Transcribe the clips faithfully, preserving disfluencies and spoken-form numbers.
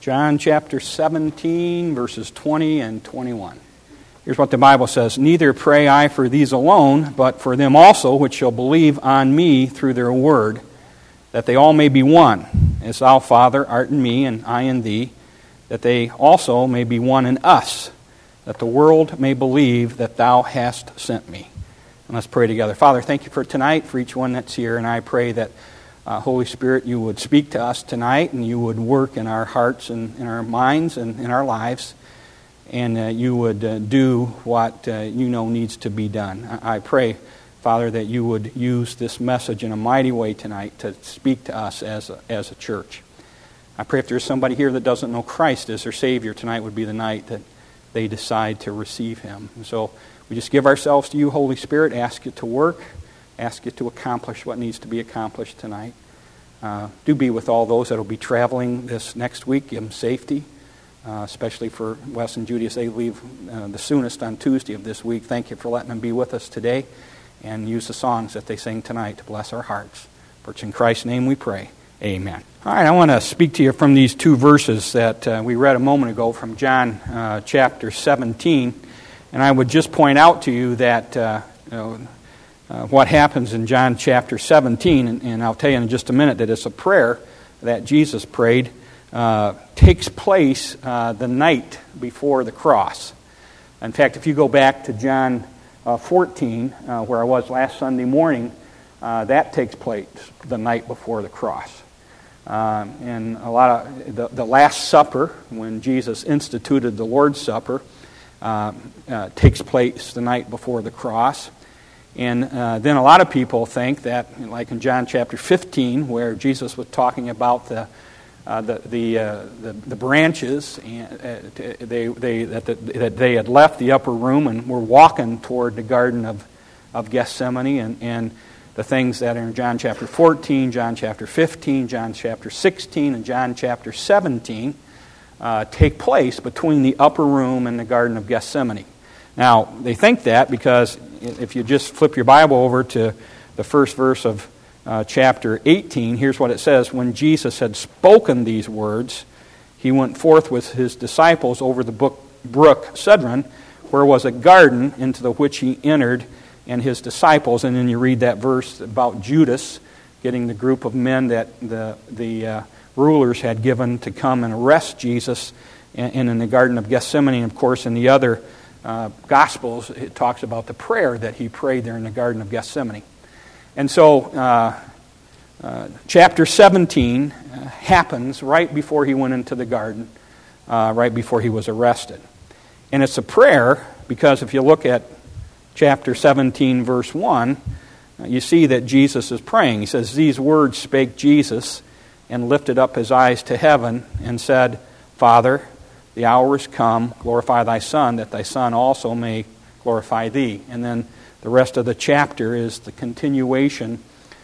John chapter seventeen, verses twenty and twenty-one. Here's what the Bible says. Neither pray I for these alone, but for them also which shall believe on me through their word, that they all may be one, as thou, Father, art in me, and I in thee, that they also may be one in us, that the world may believe that thou hast sent me. And let's pray together. Father, thank you for tonight, for each one that's here, and I pray that Uh, Holy Spirit, you would speak to us tonight, and you would work in our hearts and in our minds and in our lives, and uh, you would uh, do what uh, you know needs to be done. I-, I pray, Father, that you would use this message in a mighty way tonight to speak to us as a, as a church. I pray if there's somebody here that doesn't know Christ as their Savior, tonight would be the night that they decide to receive Him. And so we just give ourselves to you, Holy Spirit, ask you to work, ask you to accomplish what needs to be accomplished tonight. Uh, do be with all those that will be traveling this next week. Give them safety, uh, especially for Wes and Judy as they leave uh, the soonest on Tuesday of this week. Thank you for letting them be with us today, and use the songs that they sing tonight to bless our hearts. For it's in Christ's name we pray. Amen. All right, I want to speak to you from these two verses that uh, we read a moment ago from John uh, chapter seventeen, and I would just point out to you that uh, you know, Uh, what happens in John chapter seventeen, and, and I'll tell you in just a minute that it's a prayer that Jesus prayed, uh, takes place uh, the night before the cross. In fact, if you go back to John uh, fourteen, uh, where I was last Sunday morning, uh, that takes place the night before the cross. Uh, and a lot of the, the Last Supper, when Jesus instituted the Lord's Supper, uh, uh, takes place the night before the cross. And uh, then a lot of people think that, like in John chapter fifteen, where Jesus was talking about the uh, the the, uh, the the branches, and uh, they they that, the, that they had left the upper room and were walking toward the Garden of of Gethsemane, and and the things that are in John chapter fourteen, John chapter fifteen, John chapter sixteen, and John chapter seventeen uh, take place between the upper room and the Garden of Gethsemane. Now, they think that because if you just flip your Bible over to the first verse of uh, chapter eighteen, here's what it says. When Jesus had spoken these words, he went forth with his disciples over the brook Cedron, where was a garden, into the which he entered, and his disciples. And then you read that verse about Judas getting the group of men that the, the uh, rulers had given to come and arrest Jesus, and, and in the Garden of Gethsemane, and of course in the other Uh, Gospels, it talks about the prayer that he prayed there in the Garden of Gethsemane. And so, uh, uh, chapter seventeen uh, happens right before he went into the garden, uh, right before he was arrested. And it's a prayer because if you look at chapter seventeen, verse one, uh, you see that Jesus is praying. He says, "These words spake Jesus, and lifted up his eyes to heaven, and said, Father, the hour is come, glorify thy Son, that thy Son also may glorify thee." And then the rest of the chapter is the continuation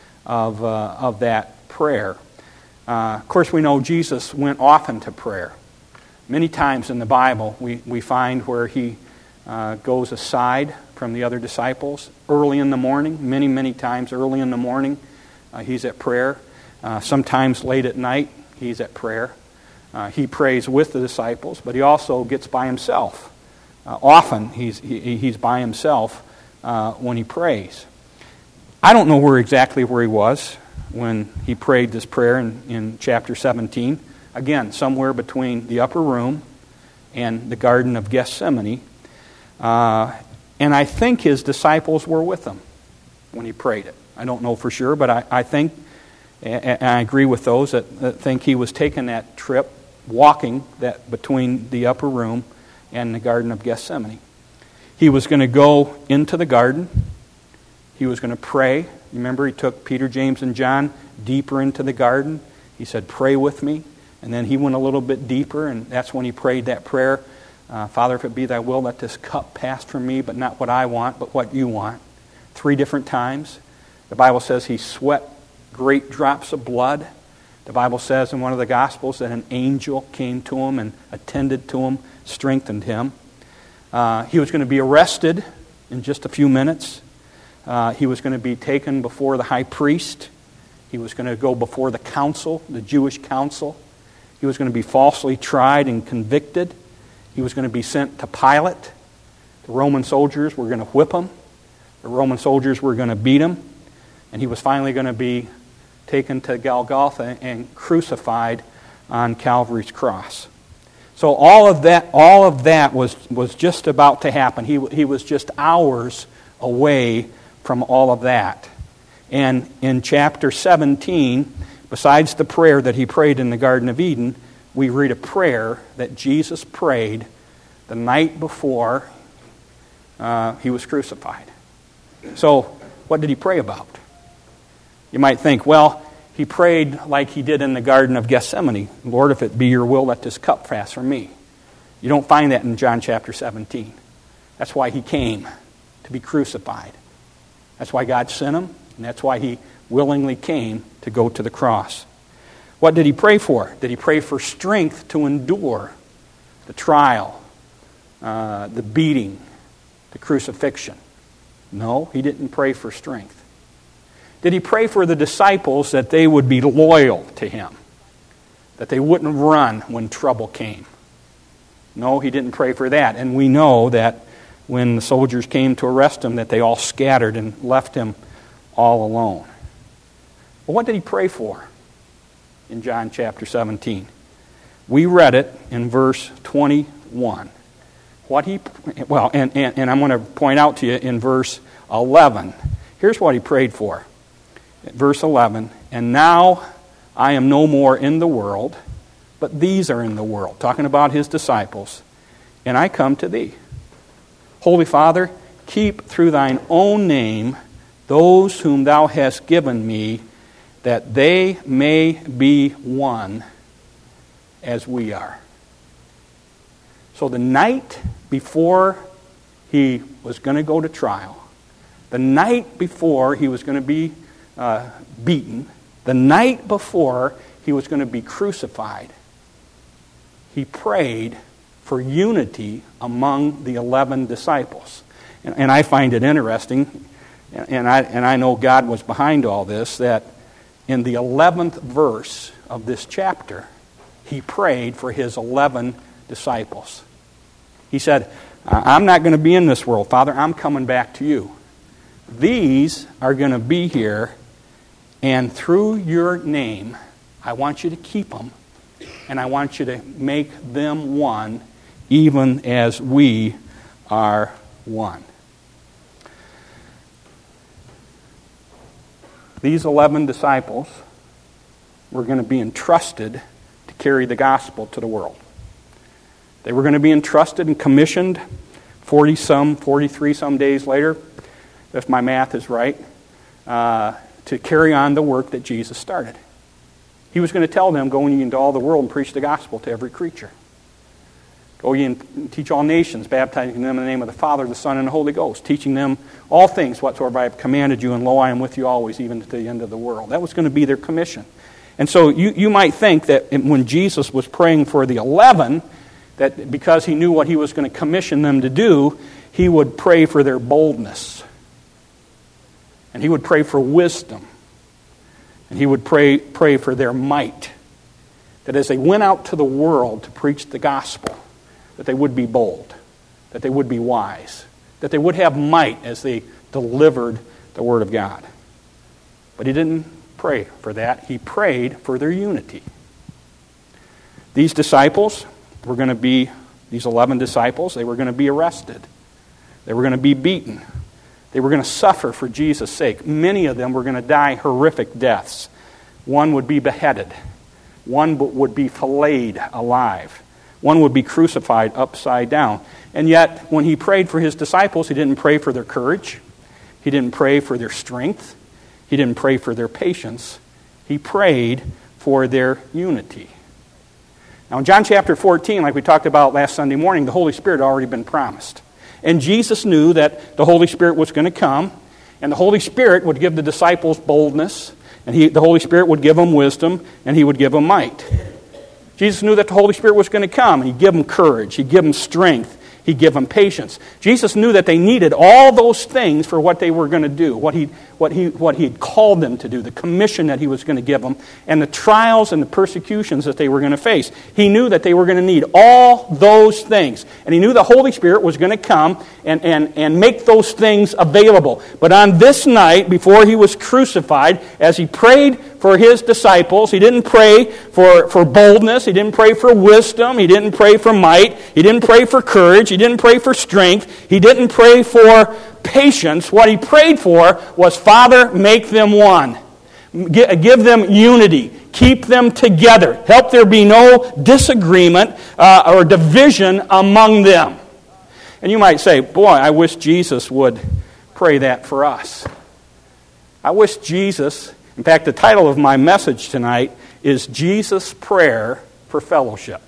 of uh, of that prayer. Uh, of course, we know Jesus went often to prayer. Many times in the Bible, we, we find where he uh, goes aside from the other disciples early in the morning. Many, many times early in the morning, uh, he's at prayer. Uh, sometimes late at night, he's at prayer. Uh, he prays with the disciples, but he also gets by himself. Uh, often he's he, he's by himself uh, when he prays. I don't know where exactly where he was when he prayed this prayer in, in chapter seventeen. Again, somewhere between the upper room and the Garden of Gethsemane. Uh, and I think his disciples were with him when he prayed it. I don't know for sure, but I, I think, and I agree with those that, that think he was taking that trip, walking that between the upper room and the Garden of Gethsemane. He was going to go into the garden. He was going to pray. Remember, he took Peter, James, and John deeper into the garden. He said, "Pray with me." And then he went a little bit deeper, and that's when he prayed that prayer. Uh, Father, if it be thy will, let this cup pass from me, but not what I want, but what you want. Three different times. The Bible says he sweat great drops of blood. The Bible says in one of the Gospels that an angel came to him and attended to him, strengthened him. Uh, he was going to be arrested in just a few minutes. Uh, he was going to be taken before the high priest. He was going to go before the council, the Jewish council. He was going to be falsely tried and convicted. He was going to be sent to Pilate. The Roman soldiers were going to whip him. The Roman soldiers were going to beat him. And he was finally going to be taken to Golgotha and crucified on Calvary's cross. So all of that, all of that was, was just about to happen. He, he was just hours away from all of that. And in chapter seventeen, besides the prayer that he prayed in the Garden of Eden, we read a prayer that Jesus prayed the night before uh, he was crucified. So, what did he pray about? You might think, well, he prayed like he did in the Garden of Gethsemane. Lord, if it be your will, let this cup pass from me. You don't find that in John chapter seventeen. That's why he came, to be crucified. That's why God sent him, and that's why he willingly came to go to the cross. What did he pray for? Did he pray for strength to endure the trial, uh, the beating, the crucifixion? No, he didn't pray for strength. Did he pray for the disciples that they would be loyal to him, that they wouldn't run when trouble came? No, he didn't pray for that. And we know that when the soldiers came to arrest him, that they all scattered and left him all alone. But what did he pray for in John chapter seventeen? We read it in verse twenty-one. What he well, and, and, and I'm going to point out to you in verse eleven. Here's what he prayed for. Verse eleven, and now I am no more in the world, but these are in the world. Talking about his disciples. And I come to thee. Holy Father, keep through thine own name those whom thou hast given me, that they may be one as we are. So the night before he was going to go to trial, the night before he was going to be uh, beaten, the night before he was going to be crucified, he prayed for unity among the eleven disciples. And, and I find it interesting, and, and I and I know God was behind all this, that in the eleventh verse of this chapter, he prayed for his eleven disciples. He said, I'm not going to be in this world, Father, I'm coming back to you. These are going to be here, and through your name, I want you to keep them, and I want you to make them one, even as we are one. These eleven disciples were going to be entrusted to carry the gospel to the world. They were going to be entrusted and commissioned forty-some, forty-three-some days later, if my math is right, uh, to carry on the work that Jesus started. He was going to tell them, go ye into all the world and preach the gospel to every creature. Go ye and teach all nations, baptizing them in the name of the Father, the Son, and the Holy Ghost, teaching them all things whatsoever I have commanded you, and lo, I am with you always, even to the end of the world. That was going to be their commission. And so you, you might think that when Jesus was praying for the eleven, that because he knew what he was going to commission them to do, he would pray for their boldness. And he would pray for wisdom. And he would pray, pray for their might. That as they went out to the world to preach the gospel, that they would be bold, that they would be wise, that they would have might as they delivered the Word of God. But he didn't pray for that. He prayed for their unity. These disciples were going to be, these eleven disciples, they were going to be arrested. They were going to be beaten. They were going to suffer for Jesus' sake. Many of them were going to die horrific deaths. One would be beheaded. One would be filleted alive. One would be crucified upside down. And yet, when he prayed for his disciples, he didn't pray for their courage. He didn't pray for their strength. He didn't pray for their patience. He prayed for their unity. Now, in John chapter fourteen, like we talked about last Sunday morning, the Holy Spirit had already been promised. And Jesus knew that the Holy Spirit was going to come, and the Holy Spirit would give the disciples boldness, and he, the Holy Spirit would give them wisdom, and he would give them might. Jesus knew that the Holy Spirit was going to come. He'd give them courage. He'd give them strength. He'd give them patience. Jesus knew that they needed all those things for what they were going to do, what he, what he, what he had called them to do, the commission that he was going to give them, and the trials and the persecutions that they were going to face. He knew that they were going to need all those things. And he knew the Holy Spirit was going to come and, and, and make those things available. But on this night, before he was crucified, as he prayed for his disciples, he didn't pray for, for boldness, he didn't pray for wisdom, he didn't pray for might, he didn't pray for courage, he didn't pray for strength, he didn't pray for patience. What he prayed for was, Father, make them one. Give them unity. Keep them together. Help there be no disagreement uh, or division among them. And you might say, boy, I wish Jesus would pray that for us. I wish Jesus, in fact, the title of my message tonight is Jesus' Prayer for Fellowship.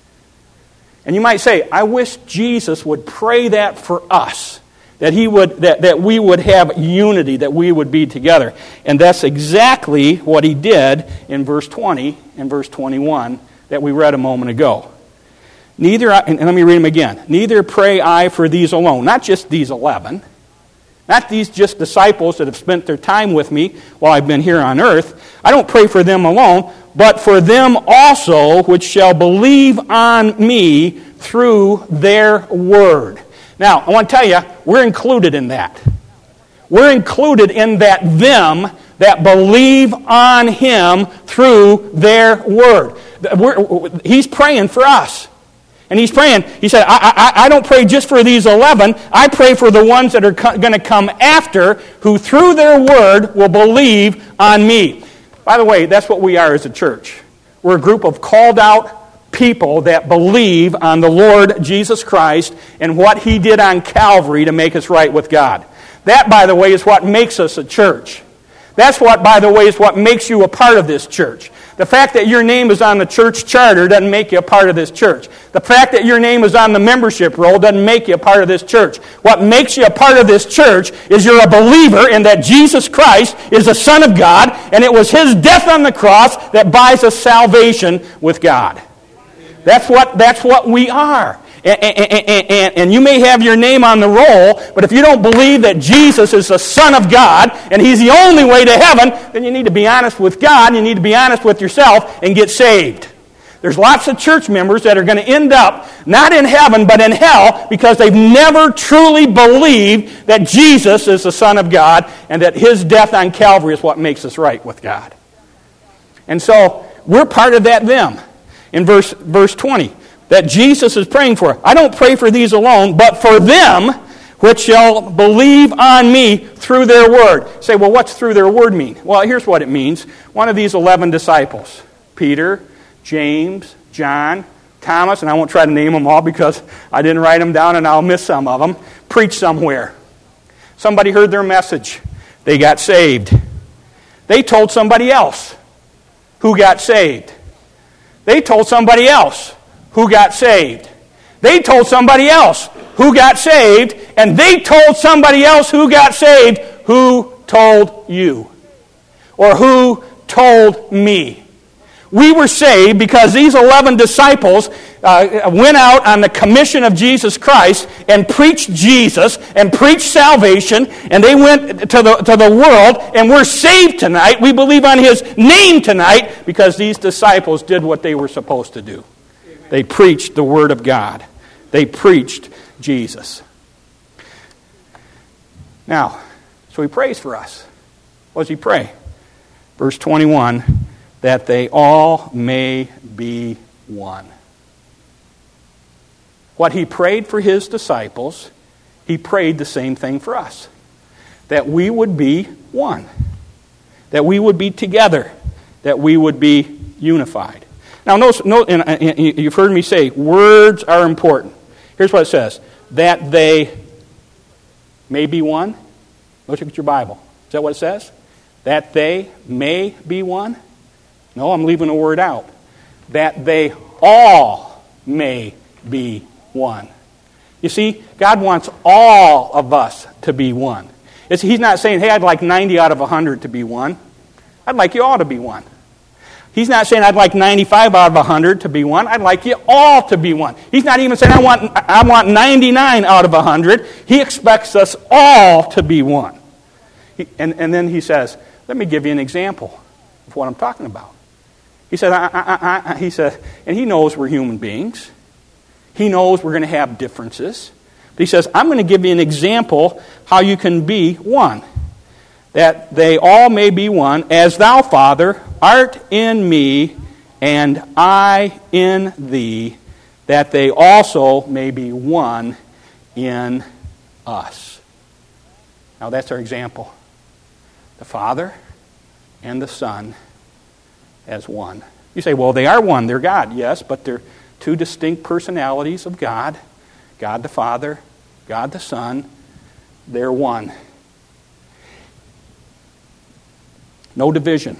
And you might say, I wish Jesus would pray that for us. That he would, that, that we would have unity, that we would be together. And that's exactly what he did in verse twenty and verse twenty-one that we read a moment ago. Neither, and let me read them again. Neither pray I for these alone, not just these eleven, not these just disciples that have spent their time with me while I've been here on earth. I don't pray for them alone, but for them also which shall believe on me through their word. Now, I want to tell you, we're included in that. We're included in that them that believe on him through their word. We're, he's praying for us. And he's praying, he said, I, I, I don't pray just for these eleven. I pray for the ones that are co- going to come after, who through their word will believe on me. By the way, that's what we are as a church. We're a group of called out people that believe on the Lord Jesus Christ and what he did on Calvary to make us right with God. That, by the way, is what makes us a church. That's what, by the way, is what makes you a part of this church. The fact that your name is on the church charter doesn't make you a part of this church. The fact that your name is on the membership roll doesn't make you a part of this church. What makes you a part of this church is you're a believer in that Jesus Christ is the Son of God, and it was his death on the cross that buys us salvation with God. That's what, that's what we are. And, and, and, and you may have your name on the roll, but if you don't believe that Jesus is the Son of God and he's the only way to heaven, then you need to be honest with God, and you need to be honest with yourself and get saved. There's lots of church members that are going to end up not in heaven but in hell because they've never truly believed that Jesus is the Son of God and that his death on Calvary is what makes us right with God. And so we're part of that them. In verse, verse twenty, that Jesus is praying for. I don't pray for these alone, but for them which shall believe on me through their word. Say, well, what's through their word mean? Well, here's what it means. One of these eleven disciples, Peter, James, John, Thomas, and I won't try to name them all because I didn't write them down and I'll miss some of them, preached somewhere. Somebody heard their message. They got saved. They told somebody else who got saved. They told somebody else who got saved. They told somebody else who got saved, and they told somebody else who got saved who told you, or who told me. We were saved because these eleven disciples uh, went out on the commission of Jesus Christ and preached Jesus and preached salvation, and they went to the, to the world, and we're saved tonight. We believe on his name tonight because these disciples did what they were supposed to do. They preached the Word of God. They preached Jesus. Now, so he prays for us. What does he pray? Verse twenty-one, that they all may be one. What he prayed for his disciples, he prayed the same thing for us. That we would be one. That we would be together. That we would be unified. Now, notice, and you've heard me say, words are important. Here's what it says. That they may be one. Look at your Bible. Is that what it says? That they may be one? No, I'm leaving a word out. That they all may be one. You see, God wants all of us to be one. It's, he's not saying, hey, I'd like ninety out of one hundred to be one. I'd like you all to be one. He's not saying I'd like ninety-five out of one hundred to be one. I'd like you all to be one. He's not even saying I want, I want ninety-nine out of one hundred. He expects us all to be one. He, and, and then he says, let me give you an example of what I'm talking about. He said, I, I, I, he said, and he knows we're human beings. He knows we're going to have differences. But he says, I'm going to give you an example how you can be one. That they all may be one, as thou, Father, art in me, and I in thee, that they also may be one in us. Now that's our example. The Father and the Son as one. You say, well, they are one. They're God. Yes, but they're two distinct personalities of God. God the Father, God the Son. They're one. No division.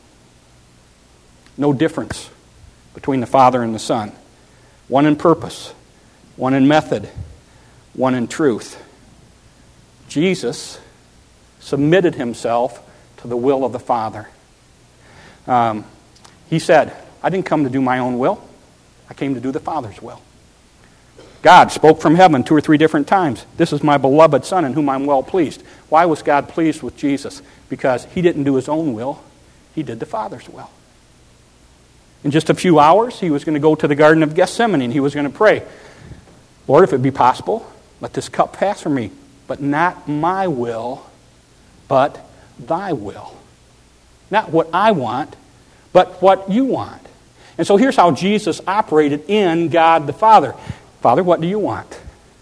No difference between the Father and the Son. One in purpose. One in method. One in truth. Jesus submitted himself to the will of the Father. Um, he said, I didn't come to do my own will. I came to do the Father's will. God spoke from heaven two or three different times. This is my beloved Son in whom I'm well pleased. Why was God pleased with Jesus? Because he didn't do his own will. He did the Father's will. In just a few hours, he was going to go to the Garden of Gethsemane and he was going to pray, Lord, if it be possible, let this cup pass from me. But not my will, but thy will. Not what I want, but what you want. And so here's how Jesus operated in God the Father. Father, what do you want?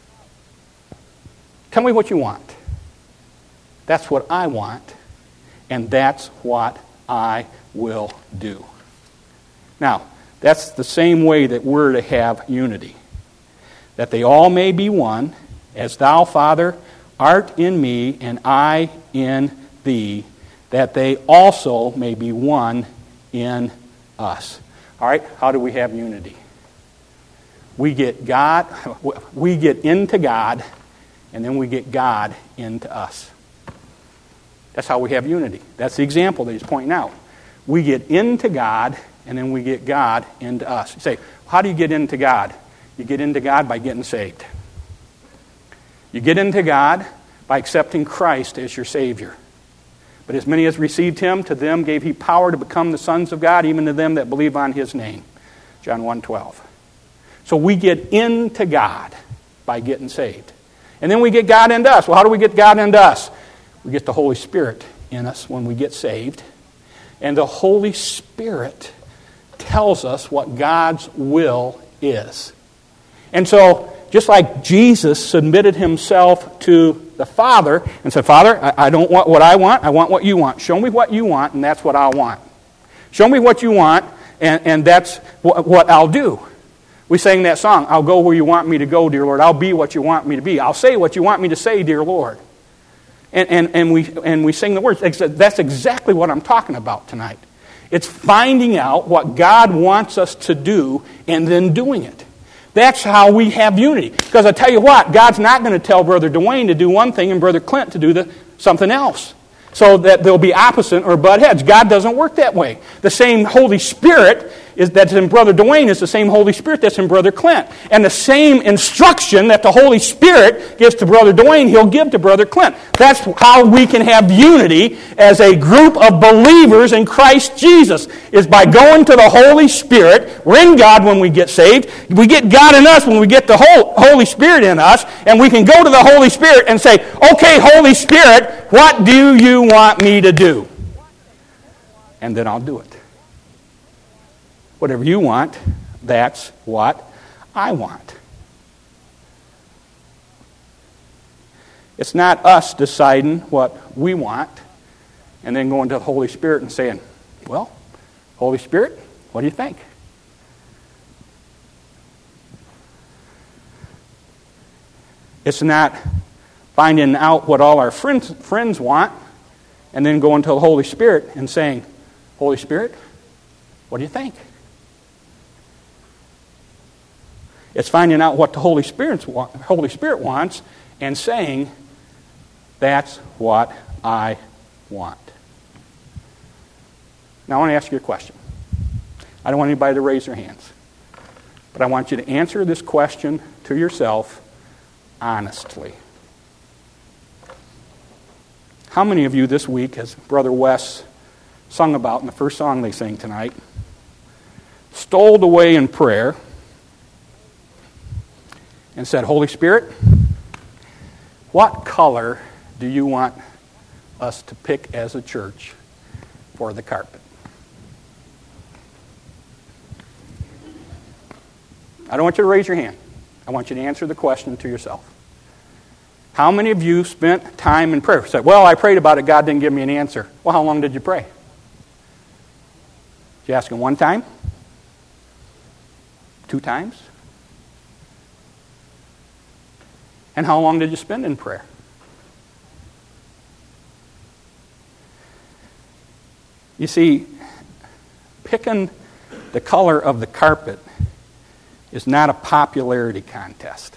Tell me what you want. That's what I want, and that's what I will do. Now, that's the same way that we're to have unity. That they all may be one, as thou, Father, art in me, and I in thee, that they also may be one in us. All right, how do we have unity? We get God, we get into God, and then we get God into us. That's how we have unity. That's the example that he's pointing out. We get into God, and then we get God into us. You say, how do you get into God? You get into God by getting saved. You get into God by accepting Christ as your Savior. But as many as received him, to them gave he power to become the sons of God, even to them that believe on his name. John one twelve. So we get into God by getting saved. And then we get God into us. Well, how do we get God into us? We get the Holy Spirit in us when we get saved. And the Holy Spirit tells us what God's will is. And so, just like Jesus submitted himself to the Father and said, Father, I, I don't want what I want, I want what you want. Show me what you want, and that's what I want. Show me what you want, and, and that's what, what I'll do. We sang that song, I'll go where you want me to go, dear Lord. I'll be what you want me to be. I'll say what you want me to say, dear Lord. And, and, and, we, and we sing the words. That's exactly what I'm talking about tonight. It's finding out what God wants us to do and then doing it. That's how we have unity. Because I tell you what, God's not going to tell Brother Dwayne to do one thing and Brother Clint to do the, something else. So that they'll be opposite or butt heads. God doesn't work that way. The same Holy Spirit is that's in Brother Dwayne is the same Holy Spirit that's in Brother Clint. And the same instruction that the Holy Spirit gives to Brother Dwayne, he'll give to Brother Clint. That's how we can have unity as a group of believers in Christ Jesus, is by going to the Holy Spirit. We're in God when we get saved. We get God in us when we get the Holy Spirit in us. And we can go to the Holy Spirit and say, okay, Holy Spirit, what do you want me to do? And then I'll do it. Whatever you want, that's what I want. It's not us deciding what we want and then going to the Holy Spirit and saying, well, Holy Spirit, what do you think? It's not finding out what all our friends, friends want and then going to the Holy Spirit and saying, Holy Spirit, what do you think? It's finding out what the Holy Spirit, Holy Spirit wants and saying, that's what I want. Now I want to ask you a question. I don't want anybody to raise their hands. But I want you to answer this question to yourself honestly. How many of you this week, as Brother Wes sung about in the first song they sang tonight, stole away in prayer and said, Holy Spirit, what color do you want us to pick as a church for the carpet? I don't want you to raise your hand. I want you to answer the question to yourself. How many of you spent time in prayer? Said, well, I prayed about it. God didn't give me an answer. Well, how long did you pray? Did you ask him one time? Two times? And how long did you spend in prayer? You see, picking the color of the carpet is not a popularity contest.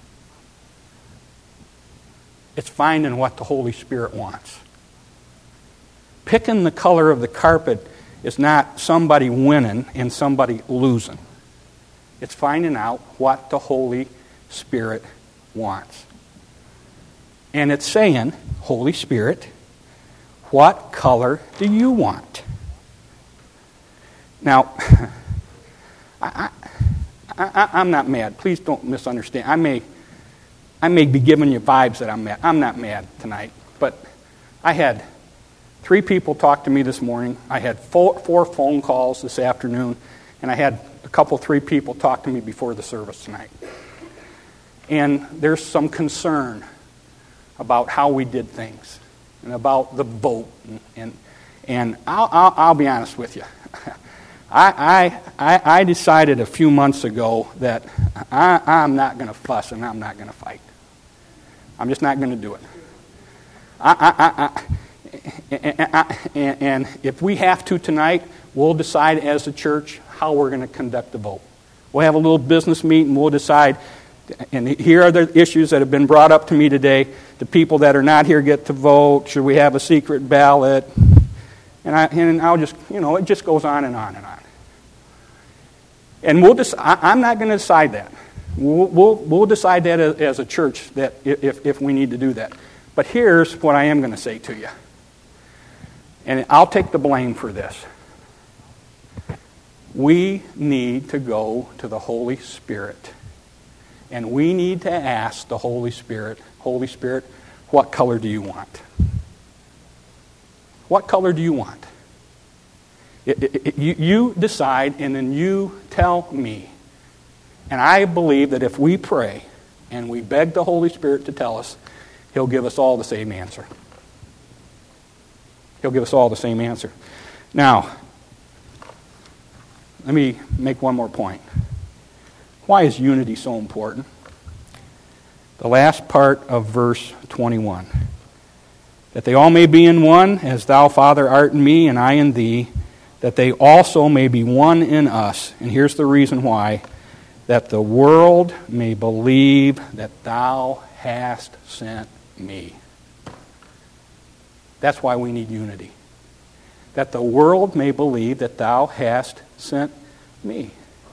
It's finding what the Holy Spirit wants. Picking the color of the carpet is not somebody winning and somebody losing. It's finding out what the Holy Spirit wants. And it's saying, Holy Spirit, what color do you want? Now, I, I, I'm not mad. Please don't misunderstand. I may, I may be giving you vibes that I'm mad. I'm not mad tonight. But I had three people talk to me this morning. I had four, four phone calls this afternoon. And I had a couple, three people talk to me before the service tonight. And there's some concern about how we did things and about the vote. And, and, and I'll, I'll, I'll be honest with you. I, I, I decided a few months ago that I, I'm not going to fuss and I'm not going to fight. I'm just not going to do it. I, I, I, I, and, and if we have to tonight, we'll decide as a church how we're going to conduct the vote. We'll have a little business meeting. We'll decide. And here are the issues that have been brought up to me today. The people that are not here get to vote. Should we have a secret ballot? And, I, and I'll just, you know, it just goes on and on and on. And we'll just, I'm not going to decide that. We'll, we'll, we'll decide that as, as a church that if, if we need to do that. But here's what I am going to say to you. And I'll take the blame for this. We need to go to the Holy Spirit. And we need to ask the Holy Spirit, Holy Spirit, what color do you want? What color do you want? It, it, it, you, you decide, and then you tell me. And I believe that if we pray and we beg the Holy Spirit to tell us, He'll give us all the same answer. He'll give us all the same answer. Now, let me make one more point. Why is unity so important? The last part of verse twenty-one. That they all may be in one, as thou, Father, art in me, and I in thee, that they also may be one in us. And here's the reason why. That the world may believe that thou hast sent me. That's why we need unity. That the world may believe that thou hast sent me.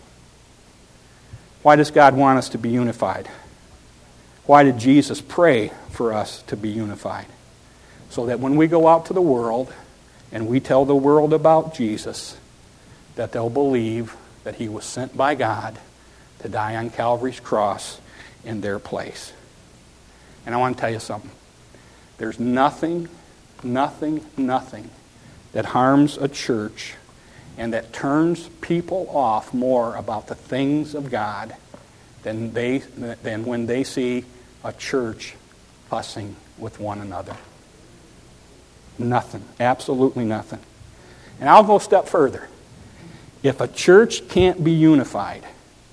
Why does God want us to be unified? Why did Jesus pray for us to be unified? So that when we go out to the world and we tell the world about Jesus, that they'll believe that He was sent by God to die on Calvary's cross in their place. And I want to tell you something. There's nothing, nothing, nothing that harms a church and that turns people off more about the things of God than they than when they see a church fussing with one another. Nothing. Absolutely nothing. And I'll go a step further. If a church can't be unified,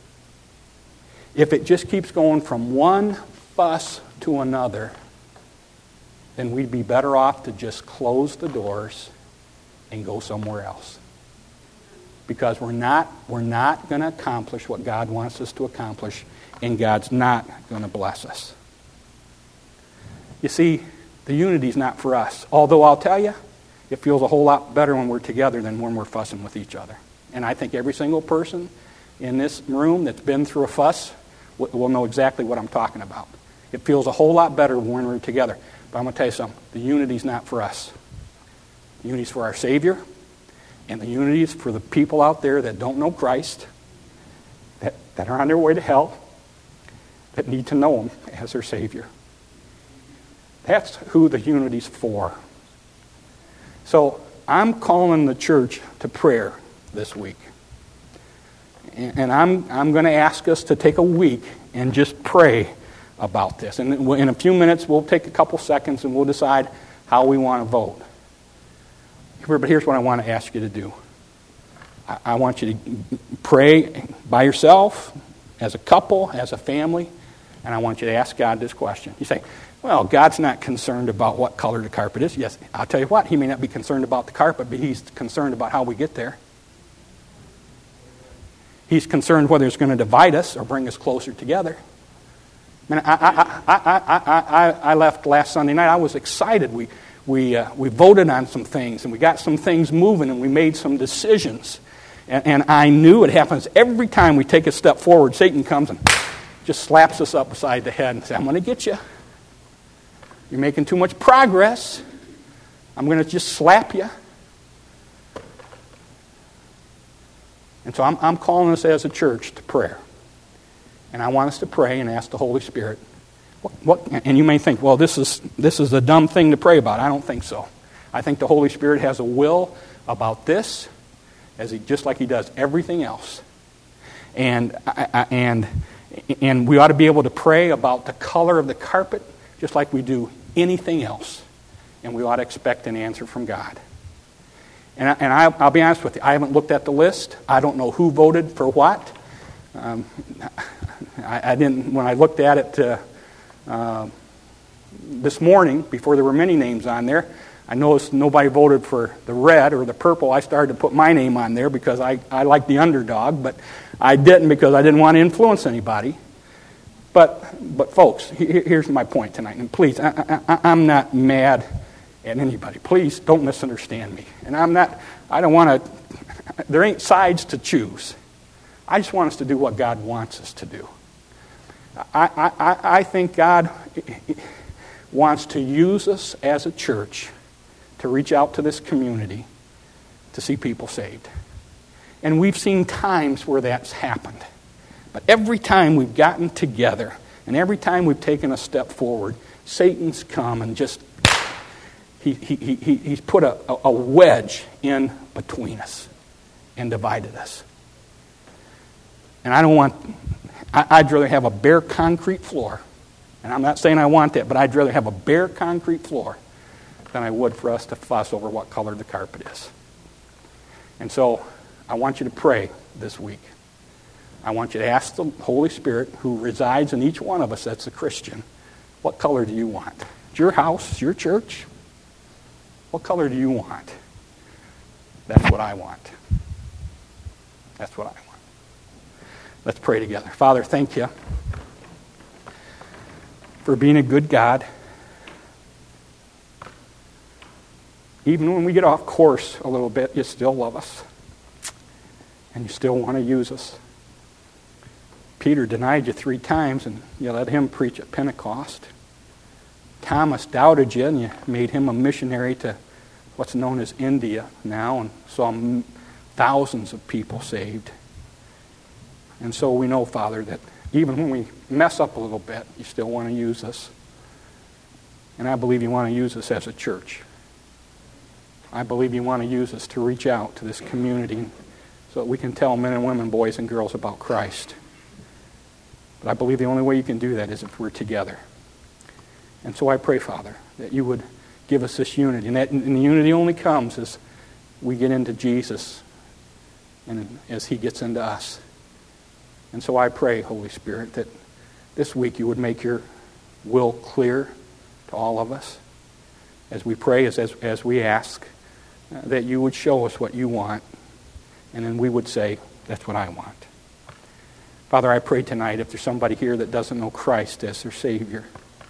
if it just keeps going from one fuss to another, then we'd be better off to just close the doors and go somewhere else. Because we're not, we're not going to accomplish what God wants us to accomplish, and God's not going to bless us. You see, the unity is not for us. Although I'll tell you, it feels a whole lot better when we're together than when we're fussing with each other. And I think every single person in this room that's been through a fuss will know exactly what I'm talking about. It feels a whole lot better when we're together. But I'm going to tell you something. The unity's not for us. The unity's for our Savior, and the unity is for the people out there that don't know Christ, that, that are on their way to hell, that need to know Him as their Savior. That's who the unity's for. So I'm calling the church to prayer this week. And I'm, I'm going to ask us to take a week and just pray about this. And in a few minutes, we'll take a couple seconds and we'll decide how we want to vote. But here's what I want to ask you to do. I, I want you to pray by yourself, as a couple, as a family, and I want you to ask God this question. You say, well, God's not concerned about what color the carpet is. Yes, I'll tell you what, He may not be concerned about the carpet, but He's concerned about how we get there. He's concerned whether it's going to divide us or bring us closer together. I, mean, I, I, I, I, I, I left last Sunday night. I was excited. We we uh, we voted on some things, and we got some things moving, and we made some decisions. And, and I knew it happens every time we take a step forward. Satan comes and just slaps us up beside the head and says, I'm going to get you. You're making too much progress. I'm going to just slap you. And so I'm, I'm calling us as a church to prayer. And I want us to pray and ask the Holy Spirit. What, what, and you may think, well, this is this is a dumb thing to pray about. I don't think so. I think the Holy Spirit has a will about this, as he just like He does everything else. And and and we ought to be able to pray about the color of the carpet, just like we do anything else. And we ought to expect an answer from God. And, I, and I, I'll be honest with you, I haven't looked at the list. I don't know who voted for what. Um, I, I didn't, when I looked at it uh, uh, this morning, before there were many names on there, I noticed nobody voted for the red or the purple. I started to put my name on there because I, I like the underdog, but I didn't because I didn't want to influence anybody. But, but folks, here's my point tonight. And please, I, I, I'm not mad at anybody. Please don't misunderstand me. And I'm not, I don't want to, there ain't sides to choose. I just want us to do what God wants us to do. I, I, I think God wants to use us as a church to reach out to this community to see people saved. And we've seen times where that's happened. But every time we've gotten together and every time we've taken a step forward, Satan's come and just He, he, he, he's put a, a wedge in between us and divided us. And I don't want, I, I'd rather have a bare concrete floor. And I'm not saying I want that, but I'd rather have a bare concrete floor than I would for us to fuss over what color the carpet is. And so I want you to pray this week. I want you to ask the Holy Spirit, who resides in each one of us that's a Christian, what color do you want? It's your house, it's your church. What color do you want? That's what I want. That's what I want. Let's pray together. Father, thank you for being a good God. Even when we get off course a little bit, you still love us. And you still want to use us. Peter denied you three times, and you let him preach at Pentecost. Thomas doubted you, and you made him a missionary to what's known as India now, and saw thousands of people saved. And so we know, Father, that even when we mess up a little bit, you still want to use us. And I believe you want to use us as a church. I believe you want to use us to reach out to this community so that we can tell men and women, boys and girls about Christ. But I believe the only way you can do that is if we're together. And so I pray, Father, that you would give us this unity. And, that, and the unity only comes as we get into Jesus and as He gets into us. And so I pray, Holy Spirit, that this week you would make your will clear to all of us. As we pray, as, as, as we ask, uh, that you would show us what you want. And then we would say, that's what I want. Father, I pray tonight if there's somebody here that doesn't know Christ as their Savior,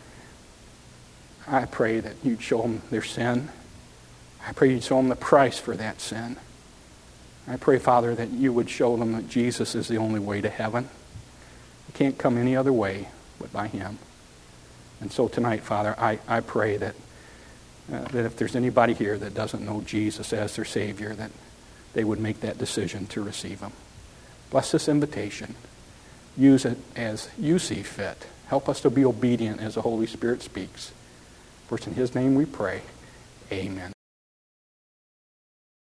I pray that you'd show them their sin. I pray you'd show them the price for that sin. I pray, Father, that you would show them that Jesus is the only way to heaven. You can't come any other way but by Him. And so tonight, Father, I, I pray that, uh, that if there's anybody here that doesn't know Jesus as their Savior, that they would make that decision to receive Him. Bless this invitation. Use it as you see fit. Help us to be obedient as the Holy Spirit speaks. For it's in His name we pray. Amen.